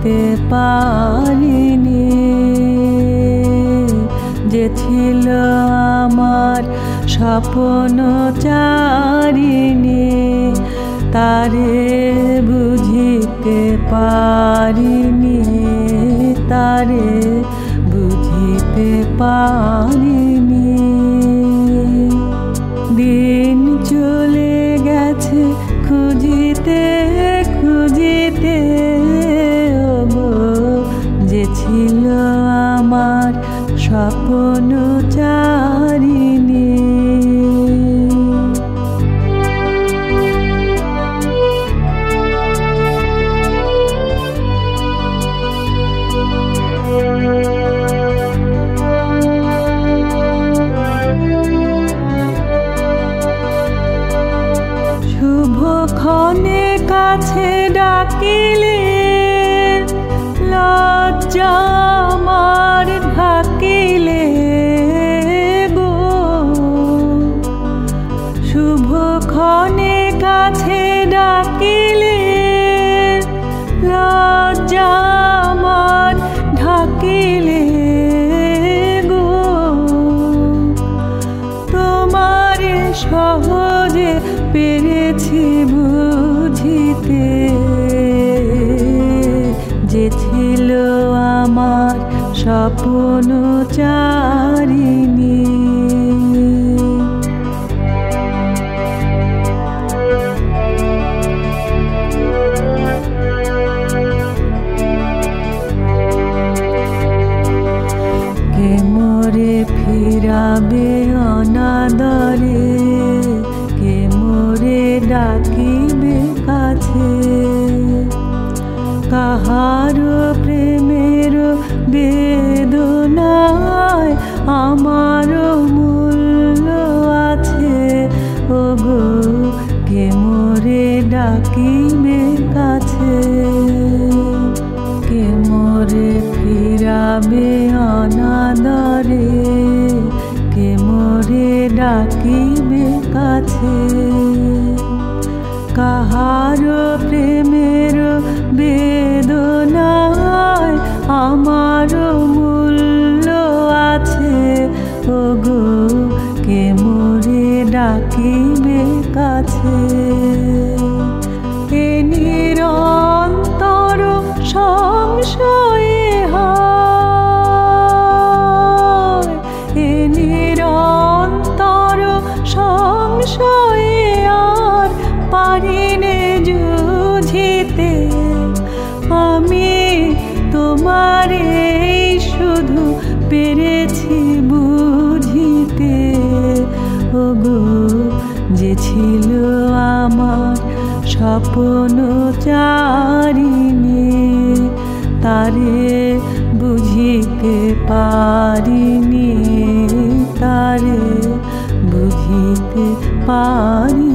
বুঝিতে পারিনি যে ছিল আমার স্বপ্ন চারিণী, তারে বুঝিতে পারিনি, তারে বুঝিতে পারিনি। দিন চলে গেছে খুঁজিতে খুঁজিতে, ওগো যে ছিল আমার স্বপ্ন চারিণী। শুভক্ষণে কাছে ডাকিলে লজ্জা আমার ঢাকিলে গো, শুভক্ষণে কাছে ডাকিলে লজ্জা আমার ঢাকিলে গো। তোমার সহজে পেরেছি বুঝিতে যে ছিল আমার স্বপ্ন চারিণী। কে মোরে ফিরাবে অনাদরে, কে মোরে ডাকিবে কাছে, কাহারো প্রেমের বেদনায় আমারও মূল্য আছে, ওগো কে মোরে ডাকিবে কাছে। কে মোরে ফিরাবে অনাদরে, কে মোরে ডাকিবে কাছে, কাহারো প্রেমের বেদনায় আমারও মূল্য আছে, ওগো কে মোরে ডাকিবে কাছে। এ নিরন্তর সংশয়ে হয়, এ নিরন্তর সংশয়ে আর পারিনে যুঝিতে, আমি তোমারে শুধু পেরেছি বুঝিতে, ওগো যে ছিল আমার স্বপ্ন চারিণী, তারে বুঝিতে পারিনি, তারে বুঝিতে পারি।